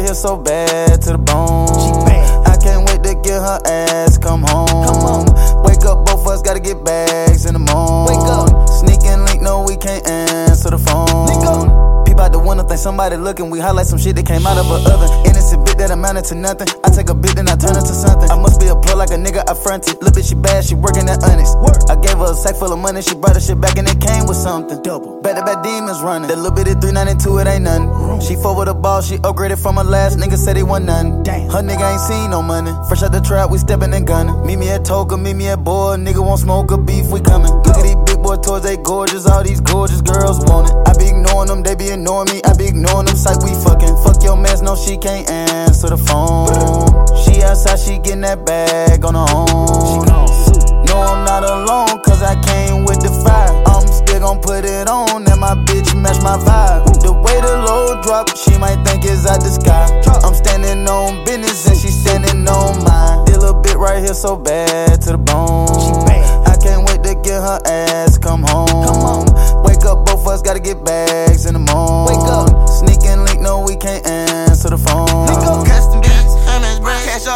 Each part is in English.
here so bad to the bone. I can't wait to get her ass come home. Wake up, both of us gotta get bags in the morning. Wake up. Sneak and link, no, we can't answer the phone. Link up. Peep out the window, think somebody looking. We highlight some shit that came out of a oven. Innocent bit that amounted to nothing. I take a bit, then I turn it to something. I must be a plug like a nigga I fronted. Little bitch, she bad, she working at Honest. I gave her a sack full of money, she brought her shit back and it came with something. Double. Back to back demons running. That little bit of 392, it ain't nothing. She fought with a ball, she upgraded from her last nigga, said he wasn't nothing. Damn. Her nigga ain't seen no money. Fresh out the trap, we steppin' and gunning. Meet me at Toga, meet me at Boy. Nigga won't smoke a beef, we coming. Look at these big boy toys, they gorgeous. All these gorgeous girls want it. I be ignoring them, they be ignoring me. I be ignoring them, psych, we fucking. Fuck your mans, no, she can't answer the phone. She outside, she getting that bag on her own. No, I'm not alone, cause I came with the fire. I'm still gon' put it on, and my bitch match my vibe. The way the load drop, she might think it's out the sky. I'm standing on business, and she standing on mine. This little bit right here so bad to the bone. I can't wait to get her ass come home. Wake up, both of us gotta get bags in the morning. Wake up. Sneak and link, no, we can't answer the phone. Custom beats, MS brand, cash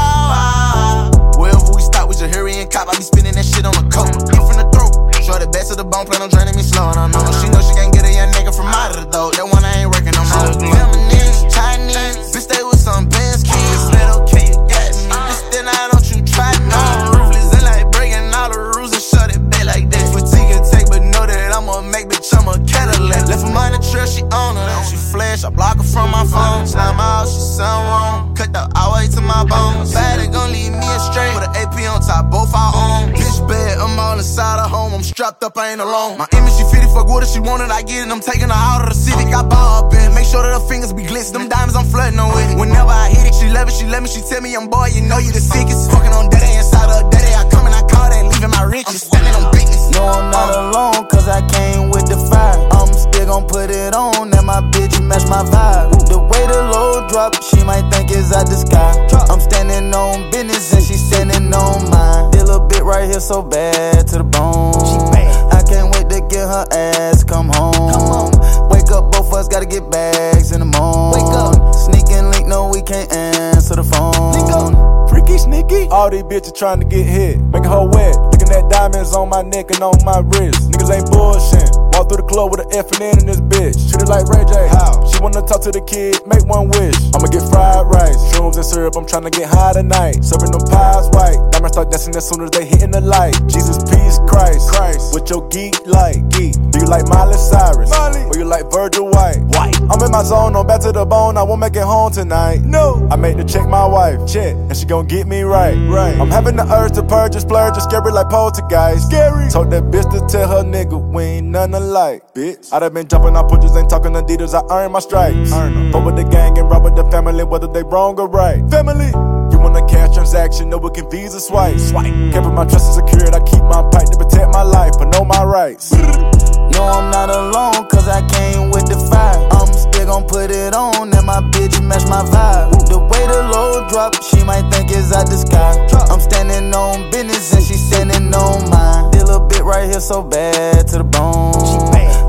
overload. Wherever we stop, we just hurry and cop. I be spinning that shit on the coat. Get from the throat, show the best of the bone, plan on draining me slow. No, she know she can't get a young nigga from out of the dough. That one I ain't working no more. Feminine, Chinese, bitch stay with some Benz keys. Said okay, you got me. Bitch, then I don't you try no. Ruthless and like breaking all the rules and shut it back like that. Fatigue and take, but know that I'ma make bitch, I'm a Cadillac. Left her money trail, she on her. She flash, I block her from my phone. Slime out, she sound wrong. Cut the all way to my bones. Bad, it gon' leave me astray. With an AP on top, both our own. Bitch bad, I'm all inside her home. I'm strapped up, I ain't alone. My image, she fitted, fuck with her, she want it, I get it. I'm taking her out of the Civic. I ball up in, make sure that her fingers be glistening. Them diamonds, I'm flirting on with it. Whenever I hit it, she love it, she let me, she tell me I'm boy, you know you the sickest. Fucking on daddy, inside of daddy, I come and I call that, leaving my riches. I'm standing on business. No, I'm not alone, cause I came with the fire. I'm still gon' put it on, and my bitch match my vibe. The way the load drop, she might think it's out the sky. I'm standing on business, and she standing on mine. This little bit right here so bad to the bone. I can't wait to get her ass come home. Wake up, both of us gotta get bags in the morning. Wake up. Sneak and link, no, we can't answer the phone. Freaky, sneaky. All these bitches trying to get hit, making her wet. Looking at diamonds on my neck and on my wrist. Niggas ain't bullshit. Walk through the club with an F and N in this bitch. Treat it like Ray J. How? She wanna talk to the kid, make one wish. I'ma get fried rice, shrooms and syrup. I'm tryna get high tonight. Serving them pies white. Diamonds start dancing as soon as they hitting the light. Jesus, peace, Christ. With your geek light. Geek. Do you like Miley Cyrus? Miley. Or you like Virgil White? White. I'm in my zone, on back to the bone. I won't make it home tonight. No. I made to check my wife. Check. And she gon' get me right. Right. I'm having the urge to purge and splurge. Just scary like poltergeist. Scary. Told that bitch to tell her nigga we ain't none alike. Bitch. I done been jumping on punches, ain't talking Adidas. I earn my stripes. Fuck with the gang and rob with the family, whether they wrong or right. Family. You want a cash transaction, no it can Visa swipe. Keeping my trust secured, I keep my pipe to protect my life, I know my rights. No, I'm not alone, cause I came with the fire. I'm still gon' put it on, and my bitch match my vibe. The way the load drop, she might think it's out the sky. I'm standing on business, and she standing on mine. This little bit right here so bad to the bone.